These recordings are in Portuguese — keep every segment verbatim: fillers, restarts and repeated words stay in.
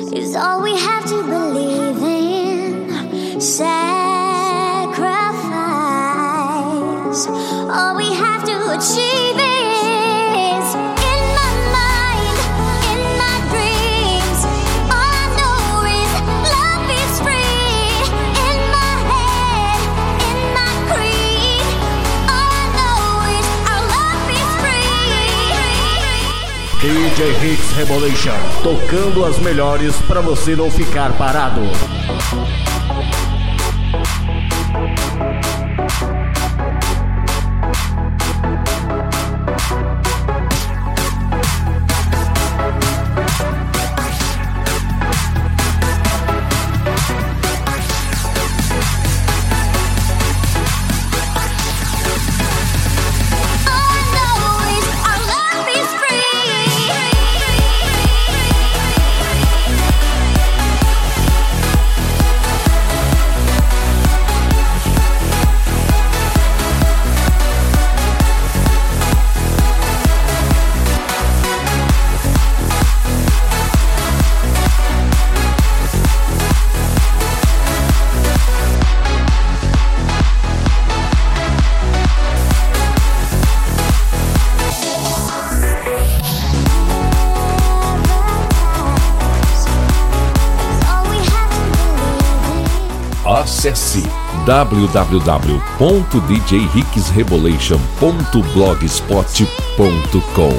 is all we have to believe in. Sacrifice, all we have to achieve is in my mind, in my dreams. All I know is love is free. In my head, in my creed. All I know is our love is free. D J Hicks Revolution, tocando as melhores pra você não ficar parado. Acesse w w w ponto d j hicks revolution ponto blogspot ponto com.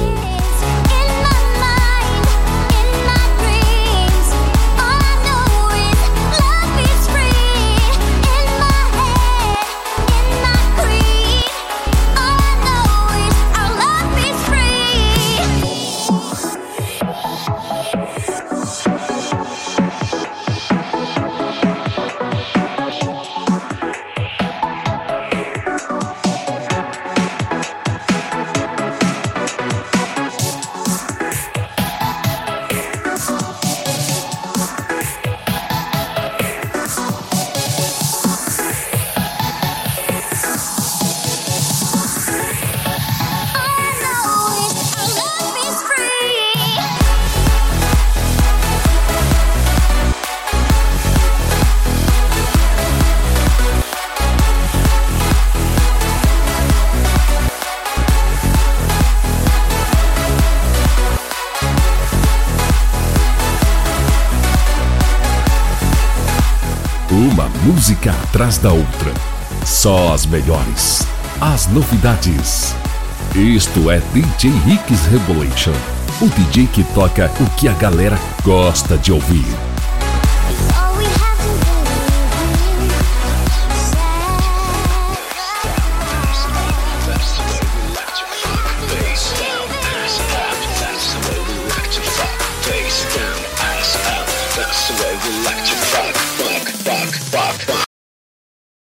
Uma música atrás da outra. Só as melhores. As novidades. Isto é D J Hicks Revolution. O D J que toca o que a galera gosta de ouvir.